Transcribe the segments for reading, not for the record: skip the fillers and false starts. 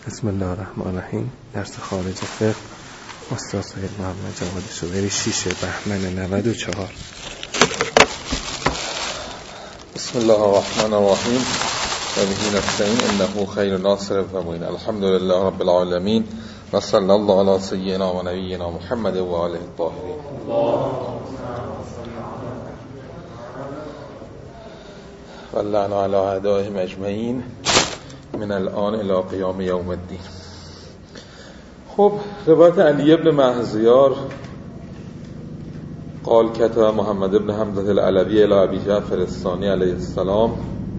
بسم الله الرحمن الرحیم. درس خارج فقه استاد سید محمد جواد شوبری 6 بهمن 94. بسم الله الرحمن الرحیم و به نستعین انه خیر ناصر و معین. الحمد لله رب العالمین و صلی الله علی سیدنا و نبینا محمد و آله الطاهرین. و اللعن علی اعدائهم اجمعین من الان الی قیام یوم الدین. خب، روایت علی ابن مهزیار قال کتب محمد ابن حمزة العلوی الی ابی جعفر الثانی علیه السلام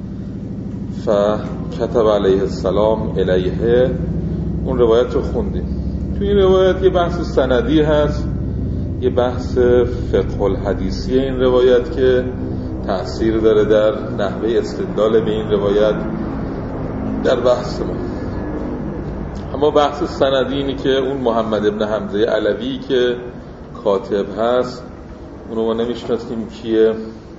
فکتب علیه السلام الیه. اون روایت رو خوندیم. توی این روایت یه بحث سندی هست، یه بحث فقه الحدیثی این روایت که تأثیر داره در نحوه استدلال به این روایت در بحث ما. اما بحث سندی اینی که اون محمد ابن حمزه علوی که کاتب هست اونو ما نمیشناسیم کیه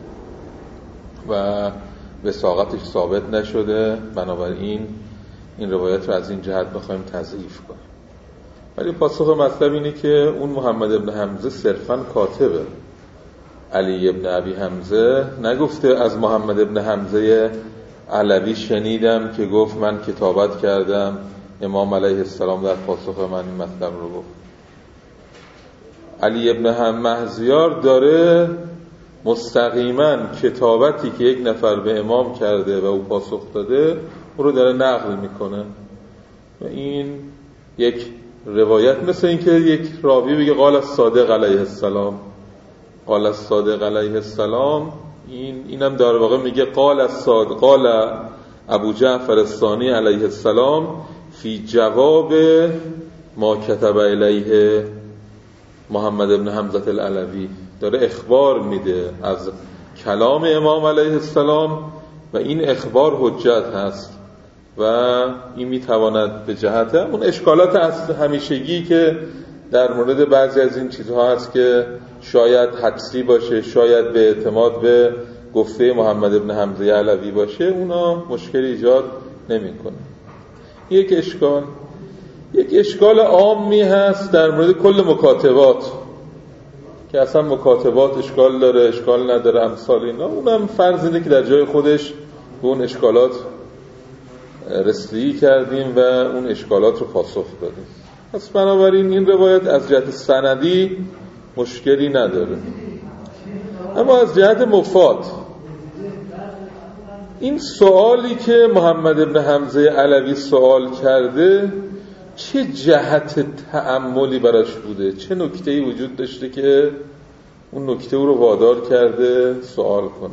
و وثاقتش ثابت نشده، بنابراین این روایت رو از این جهت بخوایم تضعیف کنیم. ولی پاسخ مطلب اینه که اون محمد ابن حمزه صرفاً کاتبه. علی ابن ابی حمزه نگفته از محمد ابن حمزه علوی شنیدم که گفت من کتابت کردم، امام علیه السلام در پاسخ من این مطلب رو گفت. علی ابن مهزیار داره مستقیما کتابتی که یک نفر به امام کرده و او پاسخ داده او رو داره نقل میکنه و این یک روایت مثل این که یک راوی بگه قال الصادق علیه السلام، قال الصادق علیه السلام، اینم در واقع میگه قال الصادق قال ابو جعفر الثانی علیه السلام فی جواب ما کتب الیه محمد ابن حمزة العلوی. داره اخبار میده از کلام امام علیه السلام و این اخبار حجت هست و این میتواند به جهت اون اشکالات همیشگی که در مورد بعضی از این چیزها هست که شاید حدسی باشه، شاید به اعتماد به گفته محمد ابن حمزه علوی باشه، اونا مشکل ایجاد نمیکنه. یک اشکال عامی هست در مورد کل مکاتبات که اصلا مکاتبات اشکال داره، اشکال نداره، امثال اینا. اونم فرض اینه که در جای خودش به اون اشکالات رسیدگی کردیم و اون اشکالات رو پاسخ دادیم. پس بنابراین این روایت از جهت سندی مشکلی نداره. اما از جهت مفاد این سوالی که محمد ابن حمزه علوی سوال کرده چه جهت تأملی براش بوده، چه نکته‌ای وجود داشته که اون نکته او رو وادار کرده سوال کنه.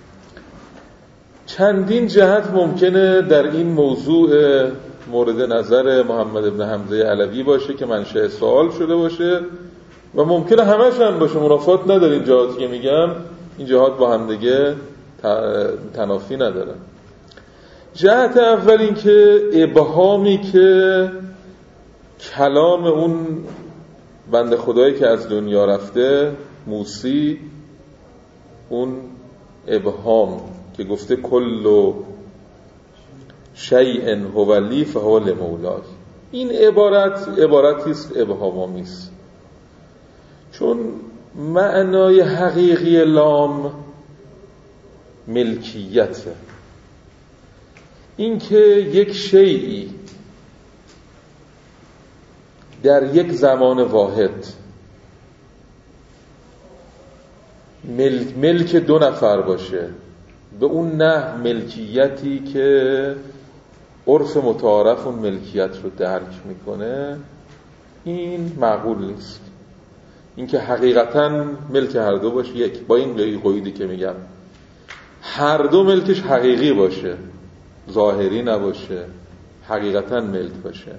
چندین جهت ممکنه در این موضوع مورد نظر محمد ابن حمزه علوی باشه که منشأ سوال شده باشه و ممکنه همش هم باشه، منافات نداره. این جهاتی که میگم این جهات با هم دیگه تنافی نداره. جهت اول این که ابهامی که کلام اون بنده خدایی که از دنیا رفته موسی، اون ابهام که گفته کل شیء هو لی فهو لمولاه، این عبارتی است ابهامی است، چون معنای حقیقی لام ملکیته. این که یک شیئی در یک زمان واحد ملک دو نفر باشه به اون نه ملکیتی که عرف متعارف اون ملکیت رو درک میکنه، این معقول نیست. این که حقیقتا ملک هر دو باشه، یک با این قیدی که میگم هر دو ملکش حقیقی باشه، ظاهری نباشه، حقیقتا ملک باشه.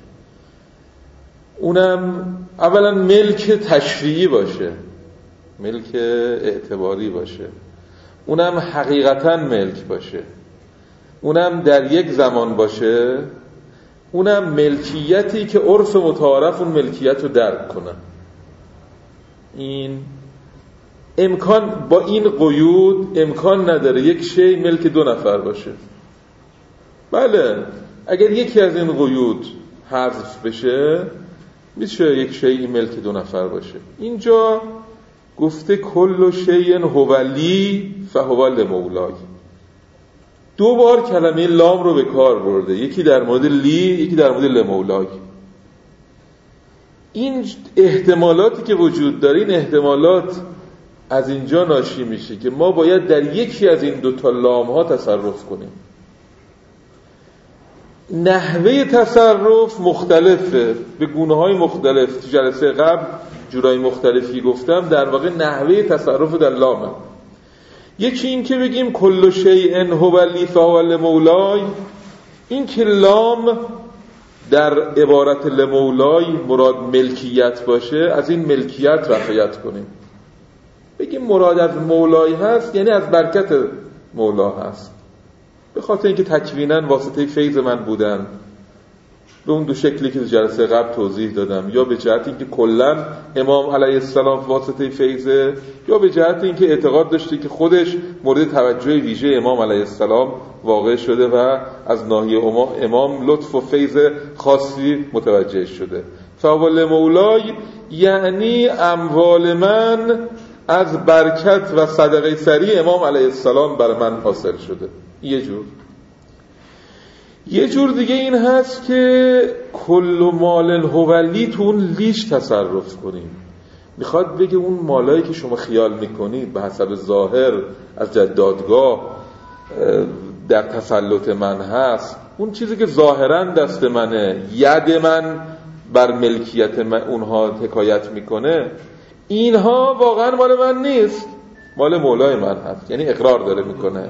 اونم اولا ملک تشریعی باشه، ملک اعتباری باشه، اونم حقیقتا ملک باشه، اونم در یک زمان باشه، اونم ملکیتی که عرف متعارف اون ملکیت رو درک کنه. این امکان با این قیود امکان نداره یک شی ملک دو نفر باشه. بله، اگر یکی از این قیود حذف بشه میشه یک شیء ملک دو نفر باشه. اینجا گفته کل شیء هو لی فهو لمولای. دو بار کلمه لام رو به کار برده، یکی در مورد لی، یکی در مورد لمولای. این احتمالاتی که وجود داره، این احتمالات از اینجا ناشی میشه که ما باید در یکی از این دو تا لام ها تصرف کنیم. نحوه تصرف مختلفه به گونه های مختلف. تو جلسه قبل جورای مختلفی گفتم، در واقع نحوه تصرف در لامه. یکی این که بگیم کل شیء هو لی فهو لمولای، این که لام در عبارت لمولای مراد ملکیت باشه، از این ملکیت رفعیت کنیم، بگیم مراد از مولای هست یعنی از برکت مولا هست، به خاطر اینکه تکویناً واسطه فیض من بودن، به اون دو شکلی که جلسه قبل توضیح دادم، یا به جهت اینکه کلاً امام علیه السلام واسطه فیضه، یا به جهت اینکه اعتقاد داشته که خودش مورد توجه ویژه امام علیه السلام واقع شده و از ناحیه امام لطف و فیض خاصی متوجه شده. فاول مولای یعنی اموال من از برکت و صدقه سری امام علیه السلام بر من حاصل شده. یه جور دیگه این هست که کل مال هو لی، تو اون لیش تصرف کنیم. میخواد بگه اون مالایی که شما خیال میکنید به حسب ظاهر از دادگاه در تسلط من هست، اون چیزی که ظاهرا دست منه، ید من بر ملکیت من اونها حکایت میکنه، اینها واقعا مال من نیست، مال مولای من هست. یعنی اقرار داره میکنه.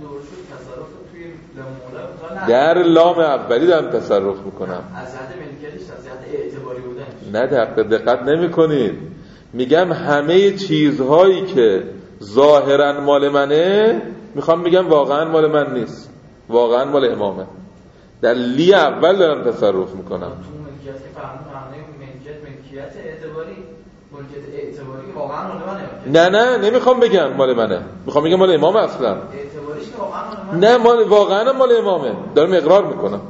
در لام اولی دارم تصرف میکنم. از جهت ملکیتش، از جهت اعتباری بودن. نه دقت نمی کنید. میگم همه چیزهایی که ظاهرا مال منه، میخوام بگم واقعا مال من نیست، واقعا مال امامه. در لی اول دارم تصرف میکنم. تو ملکیت که فهمونه ملکیت اعتباری، ملکیت اعتباری واقعا مال منه. نه نمیخوام بگم مال منه، میخوام بگم مال امامه اصلا. اعتباریش که واقعا مال منه. نه واقعا مال امامه. دارم اقرار میکنم.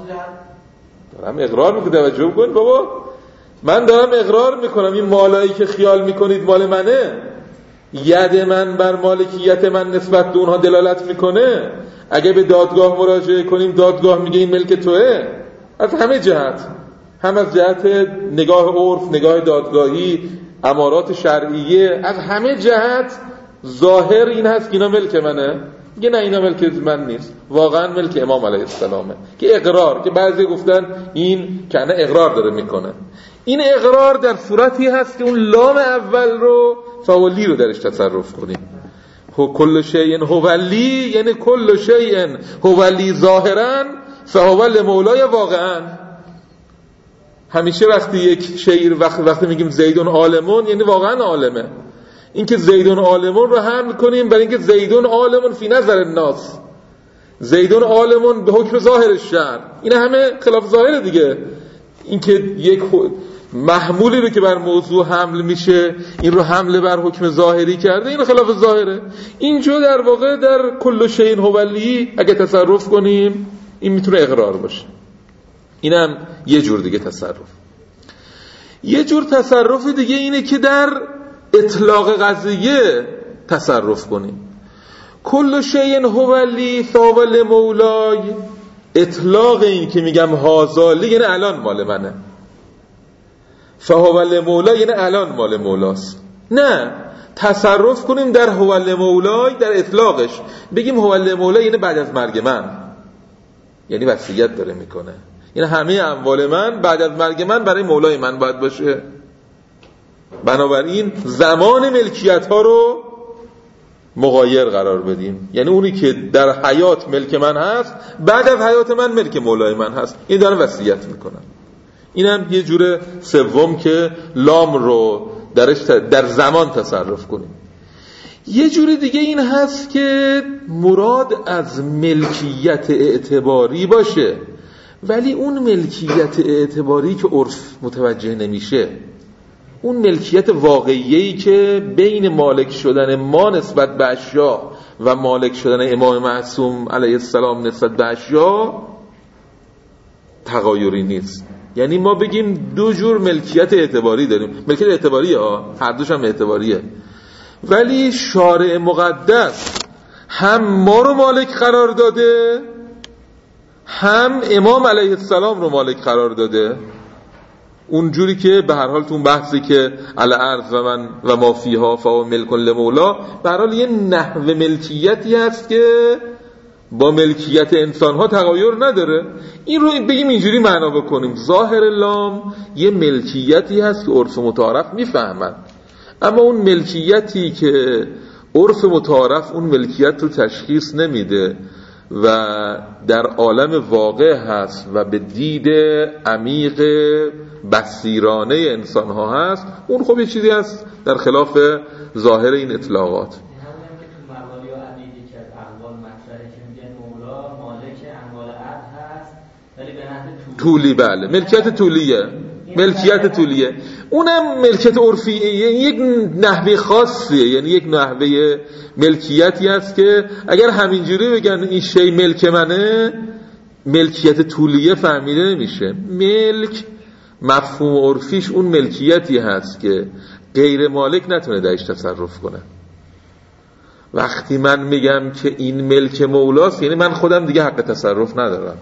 دارم اقرار میکنم. توجه کن بابا، من دارم اقرار میکنم این مالایی که خیال میکنید مال منه، ید من بر مالکیت من نسبت به اونها دلالت میکنه. اگه به دادگاه مراجعه کنیم، دادگاه میگه این ملک توئه، از همه جهت، هم از جهت نگاه عرف، نگاه دادگاهی، امارات شرعیه، از همه جهت ظاهر این هست که اینا ملک منه. میگه نه اینا ملک من نیست، واقعا ملک امام علیه السلامه. که اقرار، که بعضی گفتن این کنه اقرار داره میکنه. این اقرار در صورتی هست که اون لام اول رو فولی رو درش تصرف کنیم. کل شیء هو لی یعنی کل شیء هو لی ظاهرا فهو لمولای واقعا. همیشه وقتی یک شعر وقتی میگیم زیدون عالمون یعنی واقعا عالمه. این که زیدون عالمون رو حمل کنیم برای اینکه زیدون عالمون فی نظر الناس، زیدون عالمون به حکم ظاهر الشرع، این همه خلاف ظاهره دیگه. این که یک محمولی رو که بر موضوع حمل میشه این رو حمله بر حکم ظاهری کرده، این خلاف ظاهره. اینجا در واقع در کل شیء هو لی اگه تصرف کنیم این میتونه اقرار باشه. اینم یه جور دیگه تصرف. یه جور تصرف دیگه اینه که در اطلاق قضیه تصرف کنیم. کل شیء هو لی فهو لمولای، اطلاق این که میگم هازالی یعنی الان مال منه، فهو لمولای یعنی الان مال مولاست. نه، تصرف کنیم در هو لمولای، در اطلاقش بگیم هو لمولای یعنی بعد از مرگ من، یعنی وصیت داره میکنه، یعنی همه اموال من بعد از مرگ من برای مولای من باید باشه. بنابراین زمان ملکیت ها رو مغایر قرار بدیم، یعنی اونی که در حیات ملک من هست بعد از حیات من ملک مولای من هست. این دارم وصیت میکنم. اینم یه جور سوم که لام رو در زمان تصرف کنیم. یه جور دیگه این هست که مراد از ملکیت اعتباری باشه، ولی اون ملکیت اعتباری که عرف متوجه نمیشه، اون ملکیت واقعیه‌ای که بین مالک شدن ما نسبت به اشیا و مالک شدن امام معصوم علیه السلام نسبت به اشیا تغایری نیست. یعنی ما بگیم دو جور ملکیت اعتباری داریم. ملکیت اعتباریه ها، هر دوش هم اعتباریه، ولی شارع مقدس هم ما رو مالک قرار داده، هم امام علیه السلام رو مالک قرار داده. اونجوری که به هر حال تو اون بحثی که الارض و من و ما فیها فهو ملک لمولا، به هر حال یه نحو ملکیتی هست که با ملکیت انسان‌ها تغایر نداره. این رو بگیم اینجوری معنا بکنیم، ظاهر لام یه ملکیتی هست که عرف متعارف میفهمن، اما اون ملکیتی که عرف متعارف اون ملکیت رو تشخیص نمیده و در عالم واقع هست و به دید عمیق بصیرانه انسان ها هست، اون خب یه چیزی هست در خلاف ظاهر این اطلاقات. طولی، بله، ملکیت طولیه، ملکیت طولیه، اونم ملکیت عرفیه، یک نحوه خاصیه، یعنی یک نحوه ملکیتی است که اگر همینجوری بگن این شی ملک منه، ملکیت طولیه فهمیده نمیشه. ملک مفهوم عرفیش اون ملکیتی هست که غیر مالک نتونه درش تصرف کنه. وقتی من میگم که این ملک مولاست، یعنی من خودم دیگه حق تصرف ندارم.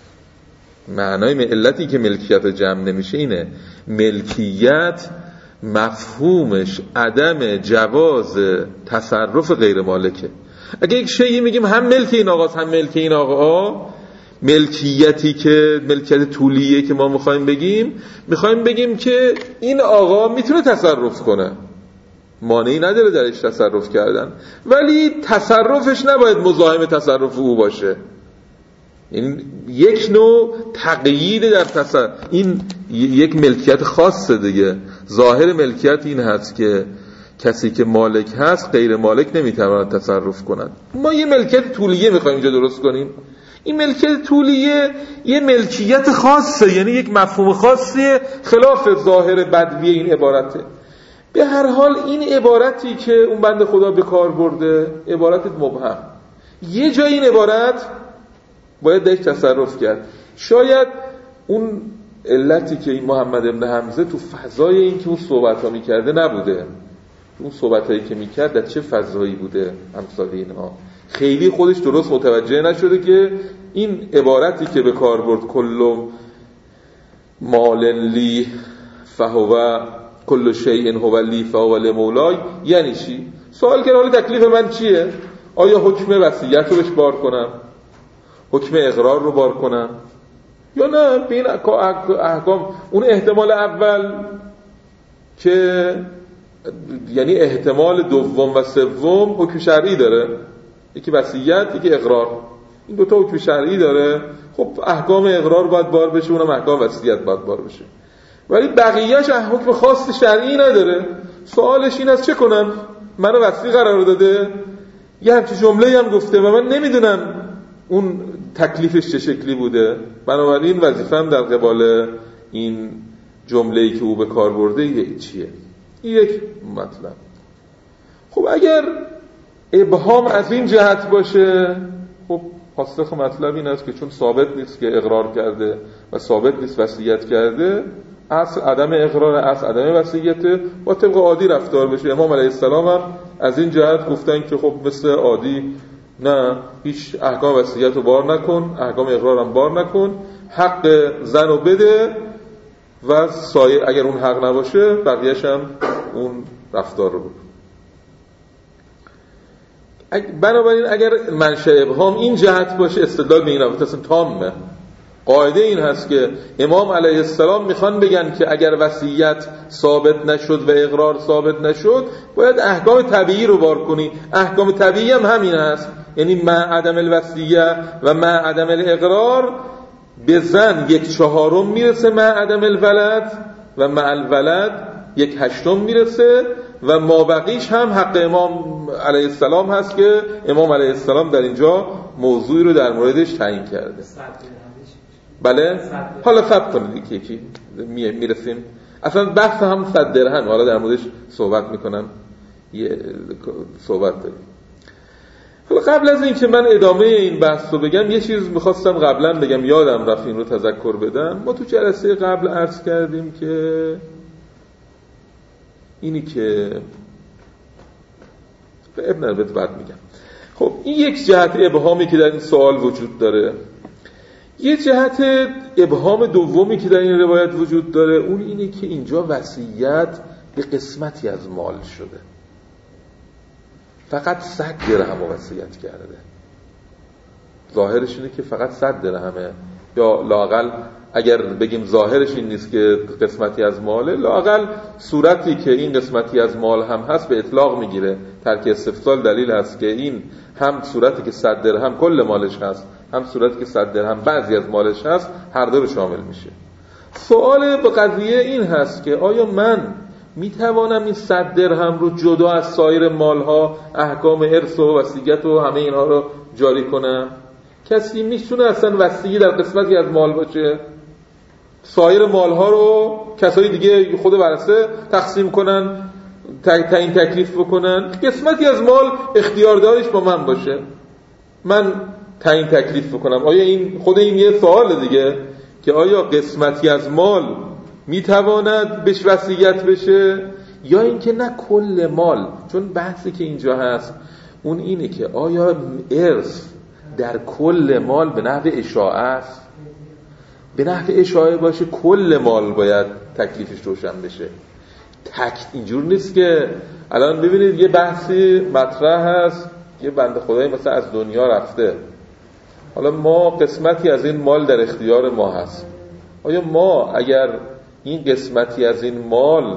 معنای علتی که ملکیت جمع نمیشه اینه، ملکیت مفهومش عدم جواز تصرف غیر مالکه. اگه یک شیئی میگیم هم ملک این آقاست هم ملک این آقا، ملکیتی که ملکیت طولیه که ما میخوایم بگیم که این آقا میتونه تصرف کنه، مانعی نداره درش تصرف کردن، ولی تصرفش نباید مزاحم تصرف او باشه. این یک نوع تقیید در تصرف، این یک ملکیت خاصه دیگه. ظاهر ملکیت این هست که کسی که مالک هست غیر مالک نمیتواند تصرف کند. ما یه ملکیت طولیه میخوایم اینجا درست کنیم. این ملکیت طولیه یه ملکیت خاصه، یعنی یک مفهوم خاصیه خلاف ظاهر بدوی این عبارته. به هر حال این عبارتی که اون بنده خدا به کار برده عبارت مبهم، یه جای این عبارت باید درش تصرف کرد. شاید اون علتی که این محمد ابن حمزه تو فضای این که اون صحبت ها میکرده نبوده، اون صحبت هایی که میکرد در چه فضایی بوده، امثال اینها خیلی خودش درست متوجه نشده که این عبارتی که به کار برد کل مال لی فهو کل شیء هو لی فهو لمولای، یعنی چی؟ سوال کرد حالا تکلیف من چیه؟ آیا حکم وصیت رو بهش بار کنم، حکم اقرار رو بار کنم، یا نه به این احکام؟ اون احتمال اول که یعنی احتمال دوم و سوم حکم شرعی داره، یکی وصیت یکی اقرار، این دوتا حکم شرعی داره. خب احکام اقرار باید بار بشه، اونم احکام وصیت باید بار بشه، ولی بقیه‌اش حکم خاص شرعی نداره. سوالش این است چه کنم؟ منو وصی قرار داده، یه همچین جمله‌ای هم گفته و من نمیدونم اون تکلیفش چه شکلی بوده، بنابراین وظیفه‌ام در قبال این جمله‌ای که او به کار برده چیه؟ این یک مطلب. خب اگر ابهام از این جهت باشه، خب پاسخ مطلب این است که چون ثابت نیست که اقرار کرده و ثابت نیست وصیت کرده، اصل عدم اقرار، اصل عدم وصیت، با طبق عادی رفتار بشه. امام علیه السلام هم از این جهت گفتن که خب مثل عادی نه، هیچ احکام وصیت رو بار نکن، احکام اقرار هم بار نکن، حق زن رو بده و سایه اگر اون حق نباشه بقیه‌ش هم اون رفتار رو بکن. بنابراین اگر منشأ ابهام این جهت باشه، استدلال به این رابطه اصلا تامه. قاعده این هست که امام علیه السلام میخوان بگن که اگر وصیت ثابت نشد و اقرار ثابت نشد باید احکام طبیعی رو بار کنی. احکام طبیعی هم همین هست، یعنی مع عدم الوصیه و مع عدم الاقرار به زن 1/4 میرسه مع عدم الولد و مع الولد 1/8 میرسه و مابقیش هم حق امام علیه السلام هست که امام علیه السلام در اینجا موضوعی رو در موردش تعیین کرده. بله؟ حالا ثبت کنید یکی میرسیم. اصلا بحث هم 100 درهم حالا در موردش صحبت میکنم، یه صحبت داریم. حالا قبل از این که من ادامه این بحث رو بگم یه چیز میخواستم قبلا بگم، یادم رفت این رو تذکر بدم. ما تو جلسه قبل عرض کردیم که اینی که ابن البت بعد میگم. خب این یک جهت ابهامی که در این سوال وجود داره. یه جهت ابهام دومی که در این روایت وجود داره اون اینه که اینجا وصیت به قسمتی از مال شده، فقط 100 درهم وصیت کرده. ظاهرش اینه که فقط 100 درهمه، یا لااقل اگر بگیم ظاهرش این نیست که قسمتی از ماله، لااقل صورتی که این قسمتی از مال هم هست به اطلاق میگیره. ترک استفصال دلیل هست که این هم صورتی که 100 درهم کل مالش هست، هم صورتی که 100 درهم بعضی از مالش هست، هر دو رو شامل میشه. سوال به قضیه این هست که آیا من میتوانم این 100 درهم رو جدا از سایر مالها، احکام ارث و وصیت و همه اینها رو جاری کنم؟ کسی میتونه اصلا وصیه در قسمتی از مال باشه؟ سایر مالها رو کسایی دیگه خود ورثه تقسیم کنن، تعیین تکلیف بکنن، قسمتی از مال اختیاردارش با من باشه، من تعیین تکلیف بکنم. آیا این خود این یه سوال دیگه که آیا قسمتی از مال میتواند بهش وصیت بشه یا اینکه نه کل مال؟ چون بحثی که اینجا هست اون اینه که آیا ارث در کل مال به نحو اشاعه است؟ به نحو اشاعه باشه کل مال باید تکلیفش روشن بشه. اینجور نیست که الان ببینید یه بحثی مطرح هست، یه بنده خدایی مثلا از دنیا رفته، حالا ما قسمتی از این مال در اختیار ما هست. آیا ما اگر این قسمتی از این مال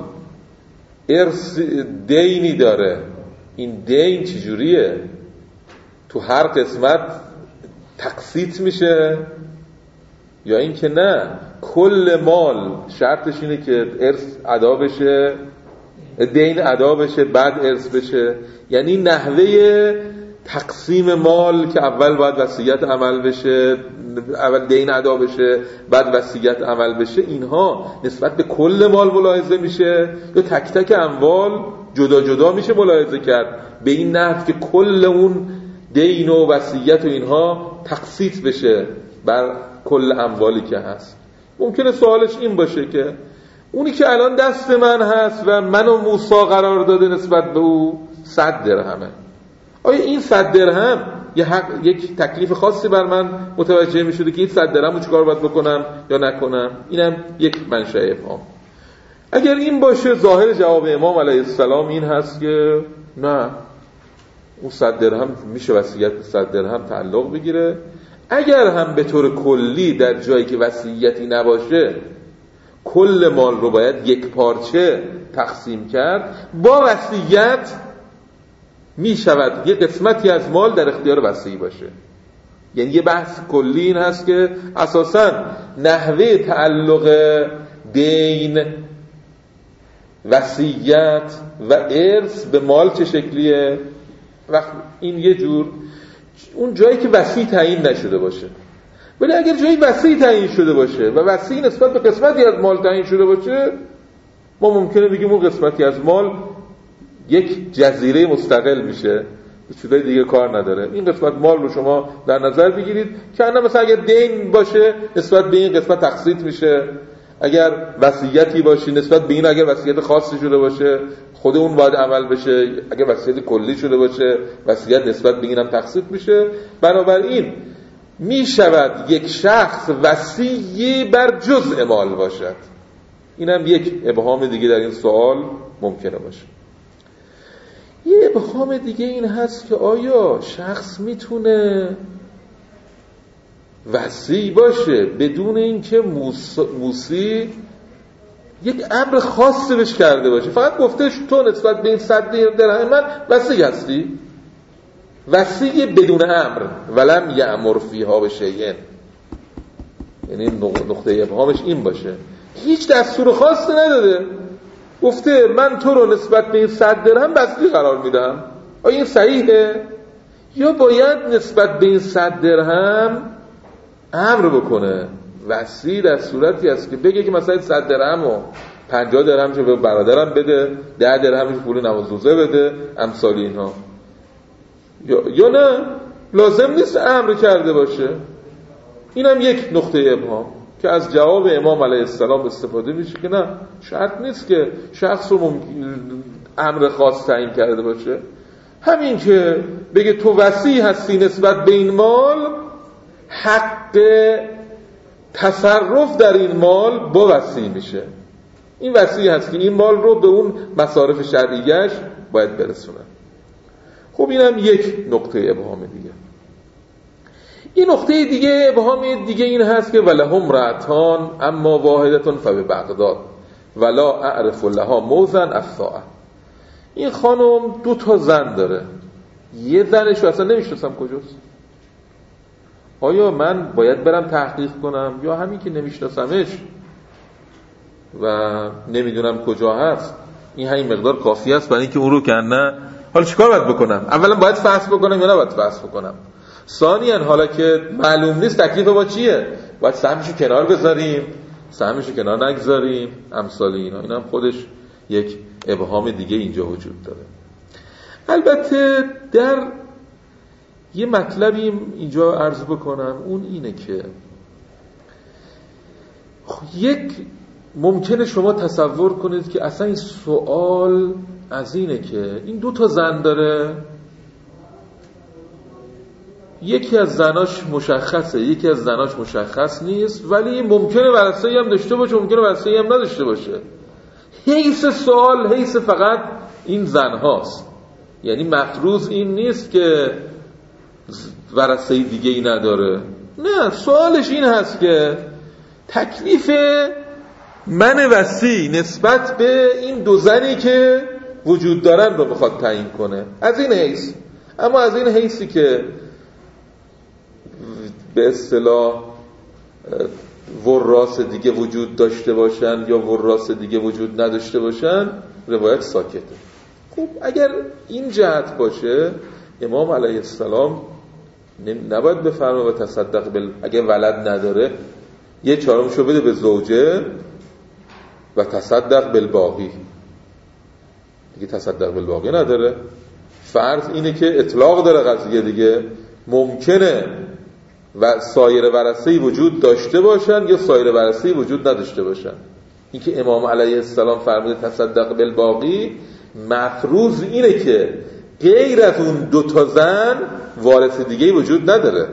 ارث دینی داره، این دین چجوریه؟ تو هر قسمت تقسیط میشه یا این که نه کل مال شرطش اینه که ارث ادا بشه، دین ادا بشه بعد ارث بشه؟ یعنی نحوه تقسیم مال که اول باید وصیت عمل بشه، اول دین ادا بشه بعد وصیت عمل بشه، اینها نسبت به کل مال ملاحظه میشه یا تک تک اموال جدا جدا میشه ملاحظه کرد به این نحو که کل اون دین و وصیت و اینها تقسیط بشه بر کل اموالی که هست؟ ممکنه سوالش این باشه که اونی که الان دست من هست و منو موسی قرار داده نسبت به او 100 درهمه، آیا این 100 درهم یک تکلیف خاصی بر من متوجه می شده که این 100 درهم رو چیکار باید بکنم یا نکنم؟ اینم یک منشأ ابهام. اگر این باشه ظاهر جواب امام علیه السلام این هست که نه، اون 100 درهم میشه وصیت به 100 درهم تعلق بگیره. اگر هم به طور کلی در جایی که وصیتی نباشه کل مال رو باید یک پارچه تقسیم کرد، با وصیت می شود یه قسمتی از مال در اختیار وصی باشه. یعنی یه بحث کلی این هست که اساساً نحوه تعلق دین، وصیت و ارث به مال چه شکلیه؟ وقت این یه جور اون جایی که وصی تعیین نشده باشه. ولی اگر جایی وصی تعیین شده باشه و وصی نسبت به قسمتی از مال تعیین شده باشه، ما ممکنه بگیم اون قسمتی از مال یک جزیره مستقل میشه، چیزای دیگه کار نداره. این قسمت مال رو شما در نظر بگیرید که مثلا اگر دین باشه نسبت به این قسمت تقسیط میشه، اگر وصیتی باشه نسبت به این، اگر وصیت خاصی شده باشه خود اون باید عمل بشه، اگر وصیت کلی شده باشه وصیت نسبت به اینم تقسیط میشه. بنابراین میشود یک شخص وصی بر جزء مال باشد. اینم یک ابهام دیگه در این سوال ممکنه باشه. یه ابهام دیگه این هست که آیا شخص میتونه وصی باشه بدون اینکه موسی یک امر خاصی بهش کرده باشه، فقط گفته تو نسبت به این 100 درهم من وصی هستی؟ وصی بدون امر، ولم یأمر فیها بشیء. یعنی نقطه ابهامش این باشه هیچ دستور خاصی نداده، گفته من تو رو نسبت به این 100 درهم وصی قرار میدم. آیا این صحیحه؟ یا باید نسبت به این 100 درهم امر بکنه؟ وصی در صورتی است که بگه که مثلا 100 درهم و 50 درهمشو به برادرم بده، 10 درهمش پول نماز روزه بده، امثال اینها. یا نه لازم نیست امر کرده باشه. اینم یک نقطه ابهام که از جواب امام علیه السلام استفاده میشه که نه شرط نیست که شخص رو امر خاص تعیین کرده باشه. همین که بگه تو وصی هستی نسبت به این مال، حق تصرف در این مال با وصی میشه. این وصی هست که این مال رو به اون مصارف شرعیش باید برسونه. خب اینم یک نقطه ابهام دیگه. این نقطه دیگه ابهام دیگه این هست که ولهم رأتان اما واحدتون فبه بغداد ولا اعرف لها موزن الساعه. این خانم 2 زن داره، یه زنش رو اصلا نمیشناسم کجاست. آیا من باید برم تحقیق کنم یا همین که نمیشناسمش و نمیدونم کجا هست این همین مقدار کافی است برای اینکه اون رو کنه؟ حالا چیکار باید بکنم؟ اولا باید فحص بکنم یا نباید فحص بکنم؟ ثانیاً حالا که معلوم نیست تکلیف با چیه، باید سهمشو کنار بذاریم، سهمشو کنار نگذاریم، امثال اینا. اینم خودش یک ابهام دیگه اینجا وجود داره. البته در یه مطلبی اینجا عرض بکنم، اون اینه که یک ممکنه شما تصور کنید که اصلا این سوال از اینه که این 2 زن داره، یکی از زناش مشخصه یکی از زناش مشخص نیست، ولی ممکنه ورثه‌ای هم داشته باشه ممکنه ورثه‌ای هم نداشته باشه. حیث سوال حیث فقط این زن هاست، یعنی مفروض این نیست که ورثه‌ای دیگه ای نداره. نه، سوالش این هست که تکلیف من وصی نسبت به این 2 زنی که وجود دارن رو بخواد تعیین کنه، از این حیث. اما از این حیثی که به اصطلاح وراث دیگه وجود داشته باشن یا وراث دیگه وجود نداشته باشن، روایت ساکته. خب اگر این جهت باشه، امام علیه السلام نباید بفرمه و تصدق اگر ولد نداره 1/4 بده به زوجه و تصدق بالباقی. دیگه تصدق بالباقی نداره. فرض اینه که اطلاق داره قضیه دیگه، ممکنه و سایر ورثه‌ای وجود داشته باشن یا سایر ورثه‌ای وجود نداشته باشن. این که امام علیه السلام فرموده تصدق بالباقی، مفروض اینه که غیر از اون 2 زن وارث دیگه‌ای وجود نداره.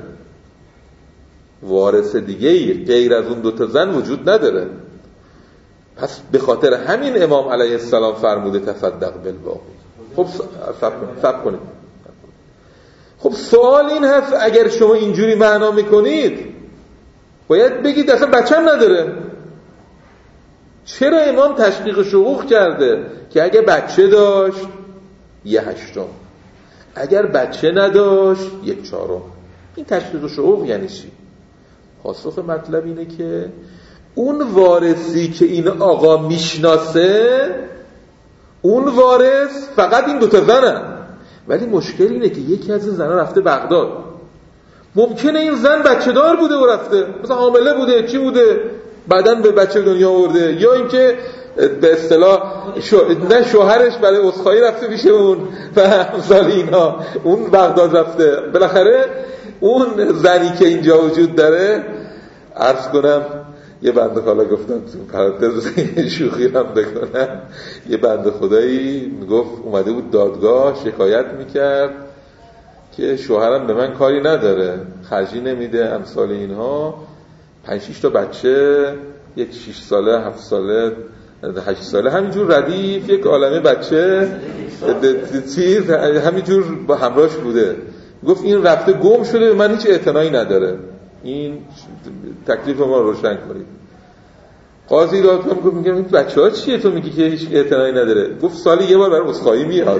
وارث دیگه‌ای غیر از اون 2 زن وجود نداره. پس به خاطر همین امام علیه السلام فرموده تصدق بالباقی. خب صبر کنید. خب سوال این هست اگر شما اینجوری معنا میکنید باید بگید اصلا بچه هم نداره. چرا امام تشقیق شقوق کرده که اگر بچه داشت 1/8، اگر بچه نداشت 1/4؟ این تشقیق شقوق یعنی چی؟ پاسخ مطلب اینه که اون وارثی که این آقا میشناسه، اون وارث فقط این 2 زنن، ولی مشکل اینه که یکی از این زنها رفته بغداد. ممکنه این زن بچه دار بوده و رفته، مثلا حامله بوده، چی بوده، بعدن به بچه دنیا آورده، یا اینکه به اصطلاح نه شوهرش برای عذرخواهی رفته پیش اون و امثال اینا، اون بغداد رفته. بالاخره اون زنی که اینجا وجود داره، عرض کنم یه بنده خدا گفتم تو پرانتز شوخی هم بکنم، یه بنده خدایی میگفت اومده بود دادگاه شکایت میکرد که شوهرم به من کاری نداره، خرجی نمیده، امثال اینها، 5-6 تا بچه، یک 6 ساله، 7 ساله، 8 ساله، همینجور ردیف، یک عالمه بچه چیز همینجور با همراهش بوده. گفت این رفته گم شده، به من هیچ اعتنایی نداره، این تکلیف ما روشن کنید. قاضی دادگاه میگه میگم این بچه‌ها چیه تو میگی که هیچ اعتنایی نداره؟ گفت سالی یه بار برای عذرخواهی میاد.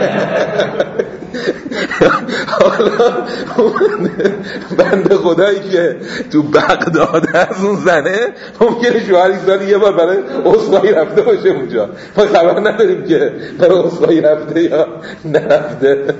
حالا بنده خدایی که تو بغداد از اون زنه، ممکنه شوهری سالی یه بار برای عذرخواهی رفته باشه اونجا، ما خبر نداریم که برای عذرخواهی رفته یا نرفته.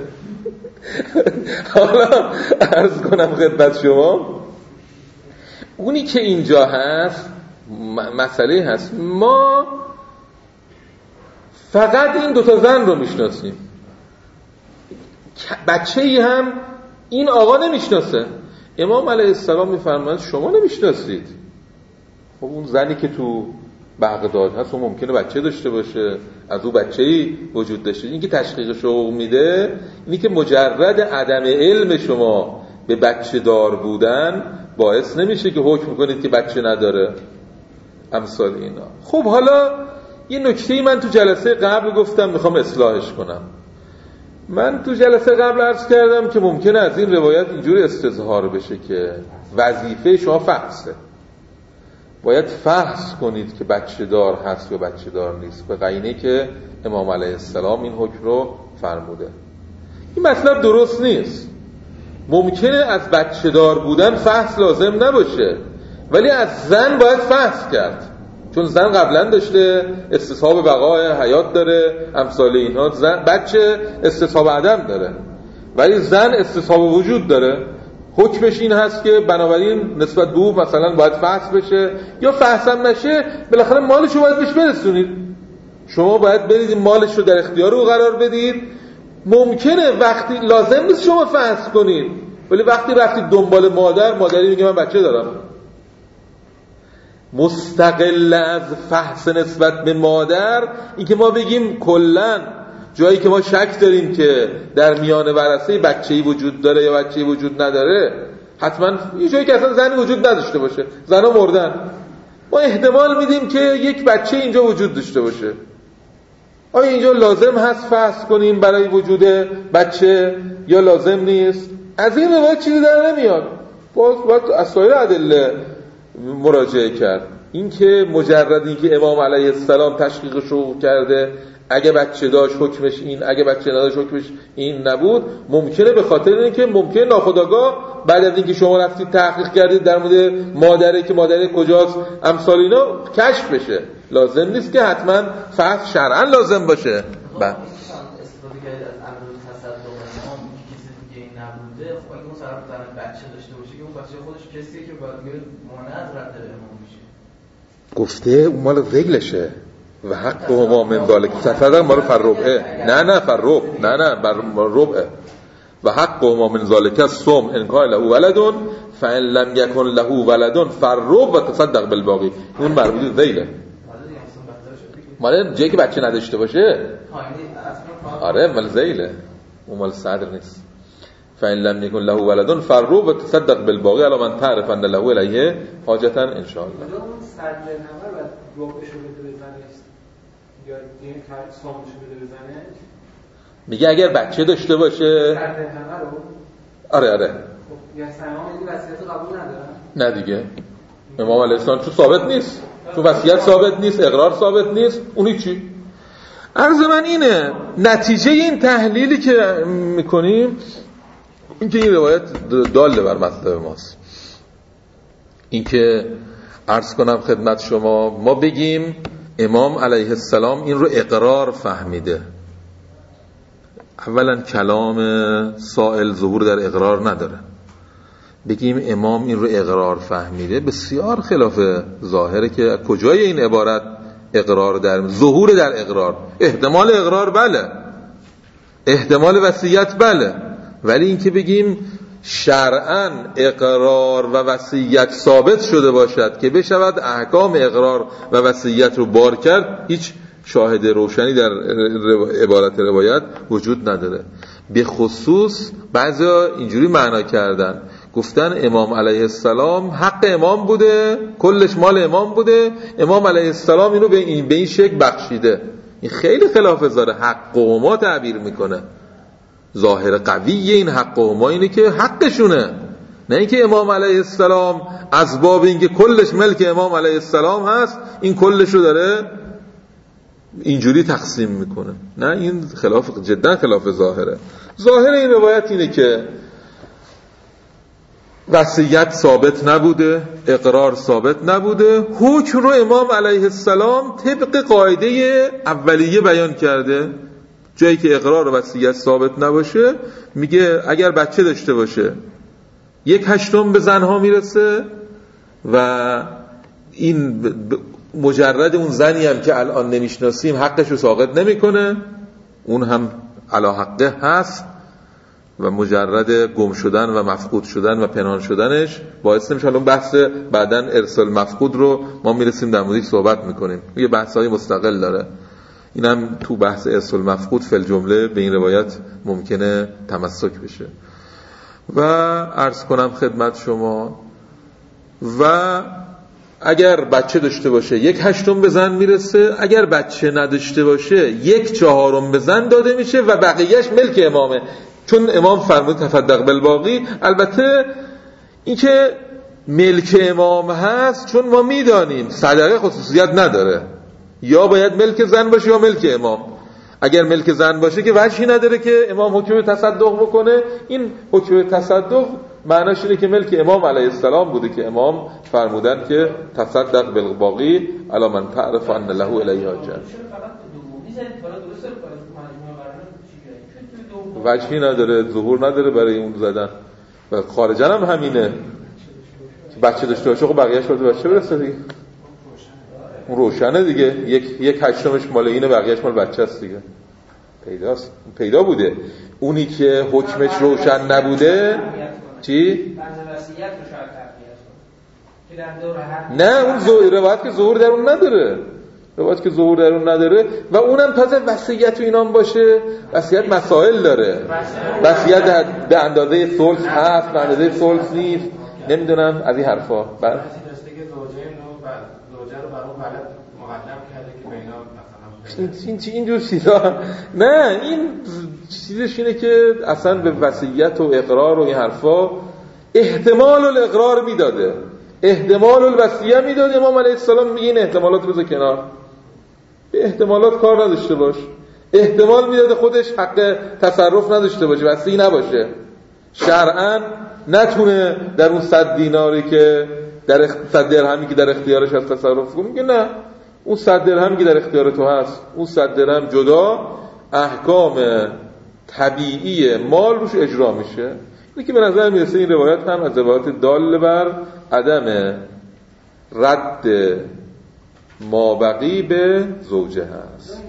حالا عرض کنم خدمت شما، اونی که اینجا هست مسئله هست، ما فقط این 2 زن رو میشناسیم بچه‌ای هم این آقا نمیشناسه. امام علیه السلام میفرماید شما نمیشناسید. خب اون زنی که تو بغداد هست اون ممکنه بچه داشته باشه، از اون بچه‌ای وجود داشته. این که تشقیق شوق میده اینی که مجرد عدم علم شما به بچه دار بودن باعث نمیشه که حکم کنید که بچه نداره. امثال اینا. خب حالا یه نکته‌ای من تو جلسه قبل گفتم میخوام اصلاحش کنم. من تو جلسه قبل عرض کردم که ممکنه از این روایت اینجوری استظهار بشه که وظیفه شما فحصه، باید فحص کنید که بچه دار هست یا بچه دار نیست، به قرینه که امام علیه السلام این حکم رو فرموده. این مطلب درست نیست. ممکنه از بچه دار بودن فحص لازم نباشه، ولی از زن باید فحص کرد، چون زن قبلا داشته استصحاب بقای حیات داره، امثال اینها. زن بچه استصحاب عدم داره، ولی زن استصحاب وجود داره. حکمش این هست که بنابراین نسبت به او مثلا باید فحص بشه، یا فحص هم نشه بالاخره مالش رو باید بهش برسونید. شما باید برید مالش رو در اختیار او قرار بدید. ممکنه وقتی لازم نیست شما فحص کنید، ولی وقتی رفتید دنبال مادری میگه من بچه دارم، مستقل از فحص نسبت به مادر، این که ما بگیم کلن جایی که ما شک داریم که در میان ورثه بچه‌ای وجود داره یا بچه‌ای وجود نداره، حتما یه جایی که اصلا زنی وجود نداشته باشه، زنا مردن، ما احتمال میدیم که یک بچه اینجا وجود داشته باشه. آیا اینجا لازم هست فحص کنیم برای وجود بچه یا لازم نیست؟ از این روایت چیزی در نمیاد. باید از سایر ادله مراجعه کرد. این که مجرد این که امام علیه السلام تشقیق شوق کرده اگه بچه داشت حکمش این، اگه بچه نداشت حکمش این نبود، ممکنه به خاطر اینکه ممکنه ناخودآگاه بعد از اینکه شما رفتید تحقیق کردید در مورد مادره که مادر کجاست امثال اینا کشف بشه. لازم نیست که حتما فحص شرعا لازم باشه. استفاده کردید از امر تصدق امام کسی دیگه این نبوده. خب اگه اون طرف زن بچه داشته باشه که اون بچه خودش کسیه که باید بیاد مانع از رد امام میشه. گفته اون مال ذیلشه و حق ما من ذالک تصدق مال فربعه، نه فربع، نه بر ربعه. و حق ما من ذالک الصوم ان کان له ولد فان لم یکن له ولد فربع و تصدق بالباقی. اون مربوط به ذیله، مال جایی که بچه نداشته باشه. آره مال ذیله، اون مال صدر نیست. فان لم یکن له ولد فربع و تصدق بالباقی علی من تعرف ان له الیه حاجتا ان شاء الله. اون صدر نمر بعد ربعشو بده بزنه یا این کار صومشو بده بزنه. میگه اگر بچه داشته باشه صدر نمر رو. آره خب یا سلام این وصیت قبول ندارن؟ نه دیگه. امام علیه السلام چون ثابت نیست، چون وصیت ثابت نیست، اقرار ثابت نیست، اون چی؟ عرض من اینه نتیجه این تحلیلی که میکنیم این که این روایت داله بر مطلب ماست. این که عرض کنم خدمت شما، ما بگیم امام علیه السلام این رو اقرار فهمیده. اولا کلام سائل ظهور در اقرار نداره. بگیم امام این رو اقرار فهمیده بسیار خلاف ظاهره که کجای این عبارت اقرار در ظهور در اقرار. احتمال اقرار بله، احتمال وصیت بله، ولی این که بگیم شرعاً اقرار و وصیت ثابت شده باشد که بشود احکام اقرار و وصیت رو بار کرد، هیچ شاهد روشنی در عبارت روایت وجود نداره. به خصوص بعضیا اینجوری معنا کردن، گفتن امام علیه السلام حق امام بوده، کلش مال امام بوده، امام علیه السلام اینو به این شکل بخشیده. این خیلی خلاف ظاهر حق و ما تعبیر میکنه. ظاهر قوی این حق و ما اینه که حقشونه، نه اینکه امام علیه السلام از باب اینکه کلش ملک امام علیه السلام هست این کلش رو داره اینجوری تقسیم میکنه. نه، این جدا خلاف ظاهره. ظاهر این روایت اینه که وصیت ثابت نبوده، اقرار ثابت نبوده، حکم رو امام علیه السلام طبق قاعده اولیه بیان کرده. جایی که اقرار و وصیت ثابت نباشه میگه اگر بچه داشته باشه 1/8 به زنها میرسه و این مجرد اون زنی هم که الان نمیشناسیم حقش رو ساقط نمیکنه، اون هم علی حقه هست و مجرد گم شدن و مفقود شدن و پنهان شدنش باعث نمیشه. الان بحث بعدن ارسال مفقود رو ما میرسیم در موردش صحبت میکنیم، یه بحث‌های مستقل داره. اینم تو بحث ارسال مفقود فی الجمله به این روایت ممکنه تمسک بشه. و عرض کنم خدمت شما، و اگر بچه داشته باشه 1/8 به زن میرسه، اگر بچه نداشته باشه 1/4 به زن داده میشه و بقیهش ملک امامه، چون امام فرمود تفدق بالباقی. البته این که ملک امام هست چون ما میدانیم صدقه خصوصیت نداره، یا باید ملک زن باشه یا ملک امام. اگر ملک زن باشه که وجهی نداره که امام حکم تصدق بکنه. این حکم تصدق معناش اینه که ملک امام علیه السلام بوده که امام فرمودن که تصدق بالباقی علی من تعرف ان له الیه حاجه. وجهی نداره، ظهور نداره برای اون زدن. و خارجن هم همینه که بچه داشته باشه خب بقیه‌اش باید بچه برسه دیگه. اون روشنه دیگه، 1/8 مال اینه بقیه‌اش مال بچه است دیگه. پیدا بوده. اونی که حکمش روشن نبوده چی؟ نه اون روایت که ظهور در اون نداره، روایت که ظهور در اون نداره. و اونم تازه وصیت و اینام باشه، وصیت مسائل داره. وصیت به اندازه ثلث هست، به اندازه ثلث نیست، نمیدونم از این حرفا. بعد این جور چیزا نه، این چیزش اینه که اصلا به وصیت و اقرار و این حرفا احتمال الاقرار میداده، احتمال الوصیه میداده. امام علیه السلام میگه این احتمالات رو بذار کنار، به احتمالات کار نداشته باش. احتمال میداده خودش حق تصرف نداشته باشه، وصی نباشه، شرعاً نتونه در اون 100 دیناری که در 100 درهمی که در اختیارش هست تصرف کنه. میگه نه، اون 100 درهمی که در اختیار تو هست، اون 100 درهم جدا احکام طبیعی مال روش اجرا میشه. اینه که به نظر میرسه این روایت هم از روایت دال بر عدم رد مابقی به زوجه هست.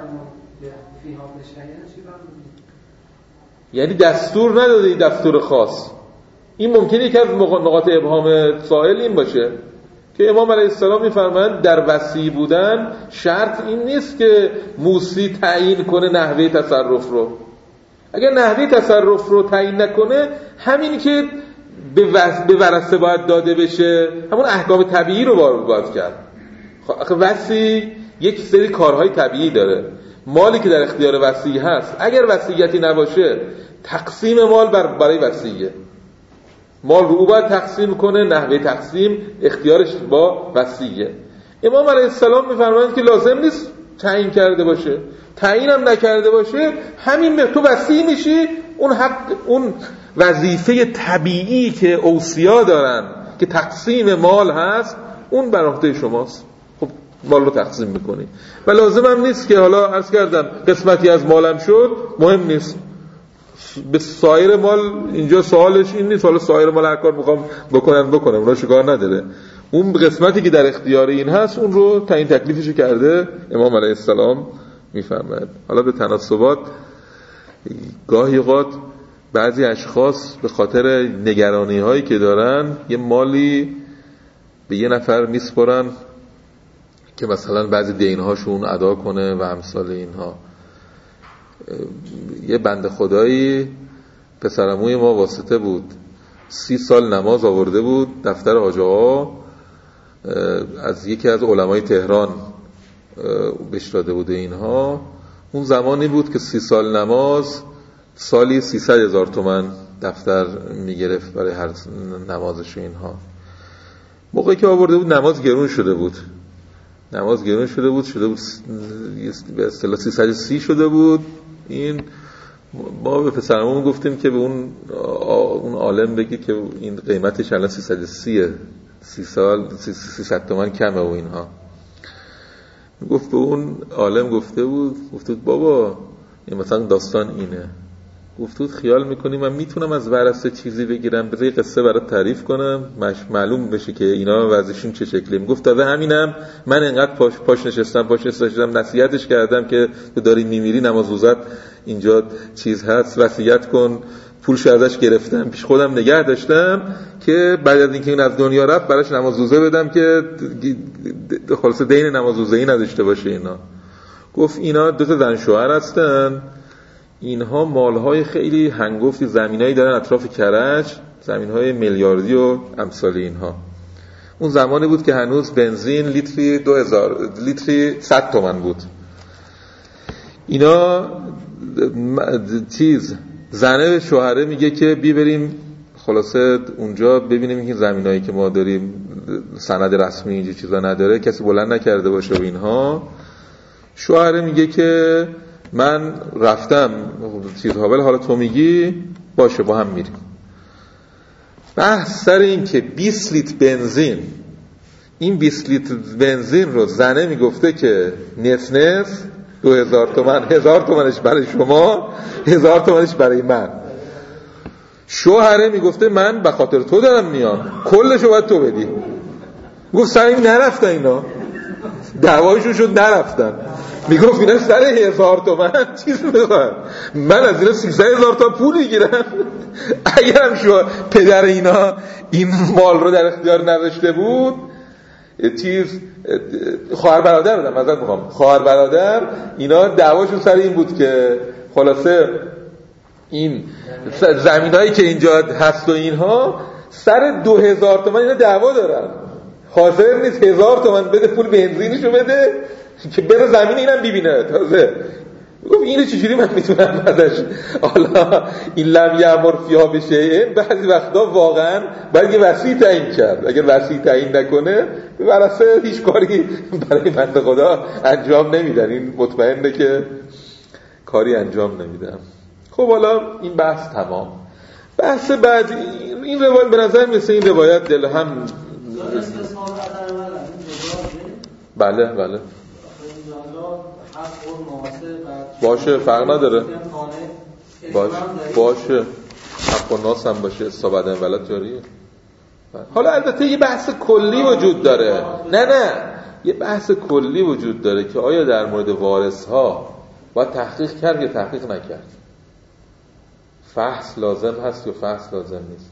یعنی دستور نداده، این دستور خاص. این ممکنه یکی از نقاط ابهام سائل این باشه که امام علیه السلام میفرمایند در وصی بودن شرط این نیست که موصی تعیین کنه نحوه تصرف رو. اگر نحوه تصرف رو تعیین نکنه، همین که به ورثه باید داده بشه، همون احکام طبیعی رو باید کرد. خب وصی یک سری کارهای طبیعی داره. مالی که در اختیار وصی هست، اگر وصیتی نباشه تقسیم مال برای وصیه، مال رو باید تقسیم کنه، نحوه تقسیم اختیارش با وصیه. امام علیه السلام میفرمایند که لازم نیست تعیین کرده باشه، تعیین هم نکرده باشه، همین به تو وصی میشی. اون حق، اون وظیفه طبیعی که اوصیا دارن که تقسیم مال هست، اون بر عهده شماست. خب مال رو تقسیم میکنی و لازم هم نیست که حالا عرض کردم قسمتی از مالم شد، مهم نیست به سایر مال. اینجا سوالش این نیست حالا سایر مال هر کار میخوام بکنم، اونا شکار نداره. اون قسمتی که در اختیار این هست، اون رو تعیین تکلیفش کرده امام علیه السلام میفرماید. حالا به تناسبات گاهی اوقات بعضی اشخاص به خاطر نگرانی هایی که دارن یه مالی به یه نفر میسپرن که مثلا بعضی دینهاشون ادا کنه و امثال اینها. یه بنده خدایی پسرعموی ما واسطه بود، 30 سال نماز آورده بود دفتر حاج آقا، از یکی از علمای تهران بهش داده بوده اینها. اون زمانی بود که 30 سال نماز سالی 300,000 تومان دفتر میگرفت برای هر نمازش و اینها. موقعی که آورده بود نماز گرون شده بود به اصطلاح 330 شده بود. این ما به پسرمون گفتیم که به اون عالم بگی که این قیمتش الان 330 30 سال 300 تومان کمه و اینها. گفت به اون عالم گفته بود بابا این مثلا داستان اینه، گفت بود خیال میکنی من میتونم از ورثه چیزی بگیرم؟ بذار یه قصه برات تعریف کنم معلوم بشه که اینا وضعشون چه شکلیه. میگفت داده همینم من انقدر پاش نشستم نصیحتش کردم که تو داری میمیری، نماز روزت اینجا چیز هست، وصیت کن پولش ازش گرفتم، پیش خودم نگه داشتم که بعد از اینکه این از دنیا رفت براش نماز روزه بدم که خلاص دین نماز روزه‌ای نداشته باشه. اینا گفت اینا 2 تا زن شوهر هستن، اینها مالهای خیلی هنگفتی زمینایی دارن اطراف کرج، زمینهای میلیاردی و امثال اینها. اون زمانی بود که هنوز بنزین لیتری 2000 لیتری 100 تومن بود. اینا زنه به شوهره میگه که بریم خلاصه اونجا ببینیم این زمینایی که ما داریم سند رسمی اینجور چیزا نداره، کسی بلند نکرده باشه و اینها. شوهره میگه که من رفتم ولی حالا تو میگی باشه با هم میریم. بحث سر این که 20 لیتر بنزین، این 20 لیتر بنزین رو زنه میگفته که نصف 2000 تومن، 1000 تومنش برای شما، 1000 تومنش برای من. شوهره میگفته من به خاطر تو دارم میام، کلشو باید تو بدی. گفت سر این نرفتن، اینا دعوایشون شد نرفتن. میگفت اینا سر 1000 تومن چیز میخواد، من از اینا 300,000 تومن پول میگیرم. اگرم شو پدر اینا این مال رو در اختیار نداشته بود، خواهر برادر بودم، مثلا میخوام خواهر برادر، اینا دعواشون سر این بود که خلاصه این زمینایی که اینجا هست و اینها سر 2000 تومن اینا دعوا دارن، حاضر نیست 1000 تومن بده پول بنزینشو بده که بره زمین اینم ببینه. تازه گفت اینو چجوری من میتونم ازش حالا این لم یامر فیها بشه. بعضی وقتا واقعا باید یه وصی تعیین کرد، اگر وصی تعیین نکنه براسه هیچ کاری برای بنده خدا انجام نمیدن، این مطمئنه که کاری انجام نمیدن. خب حالا این بحث تمام. بحث بعد این روایت به نظر مثل این روایت دل هم بله باشه، فرق نداره، باشه حق و ناس هم باشه، استابدن ولد جاریه. حالا البته یه بحث کلی وجود داره، نه یه بحث کلی وجود داره که آیا در مورد وارث ها باید تحقیق کرد یا تحقیق نکرد، فحص لازم هست یا فحص لازم نیست.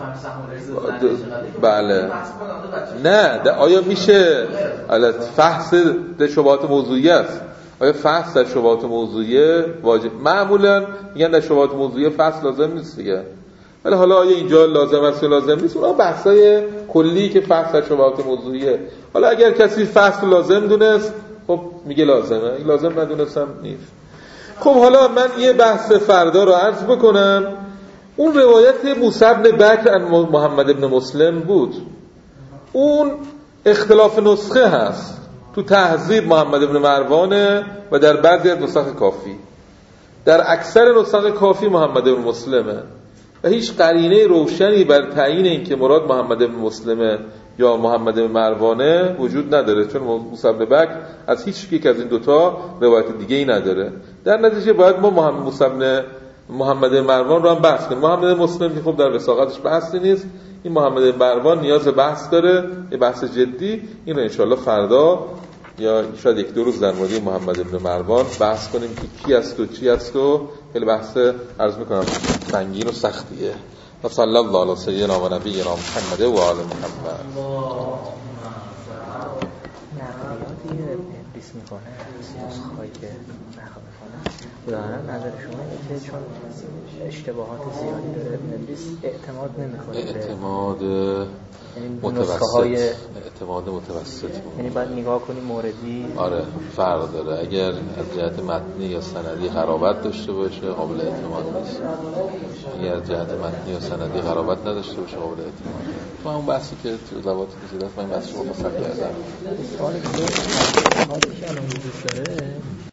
بله نه آیا میشه فحص در شبهات موضوعی است، آیا فحص در شبهات موضوعی واجب؟ معمولا میگن در شبهات موضوعی فحص لازم نیست دیگه، ولی حالا آیا اینجا لازم است یا لازم نیست، اونها بحثای کلی که فحص در شبهات موضوعیه. حالا اگر کسی فحص لازم دونست خب میگه لازمه، این لازم ندونستم نیست. خب حالا من یه بحث فردا رو عرض بکنم. اون روایت موسی بن بکر عن محمد بن مسلم بود، اون اختلاف نسخه هست، تو تهذیب محمد بن مروانه و در بعضی از نسخ کافی، در اکثر نسخ کافی محمد بن مسلمه و هیچ قرینه روشنی بر تعیین این که مراد محمد بن مسلمه یا محمد بن مروانه وجود نداره، چون موسی بن بکر از هیچ یک از این دوتا روایت دیگه ای نداره. در نتیجه باید ما محمد بن مروان رو هم بحث کنیم. محمد بن مسلم که خب در وثاقتش بحثی نیست، این محمد بن مروان نیاز به بحث داره، یه بحث جدی. این رو انشالله فردا یا شاید 1-2 روز در مورد محمد بن مروان بحث کنیم که کی است و چی است و خیلی بحث عرض میکنم سنگین و سختیه. و صلی الله علی سیدنا و نبینا محمد و آل محمد. نقلیاتی ابلیس میکنه نسخه‌ای که نقل میکنه، دارن نظر شما اینه که چون اشتباهات زیادی داره ابلیس اعتماد نمیکنه، اعتماد متوسط، اعتماد متوسط، یعنی باید نگاه کنی موردی. آره فرق داره، اگر از جهت متنی یا سندی قرابت داشته باشه قابل اعتماد نیست، اگر از جهت متنی یا سندی قرابت نداشته باشه قابل اعتماد. تو همون بحثی که تو زبات گزیده است من این بحث رو مفصل کردم. سوالی که الان وجود داره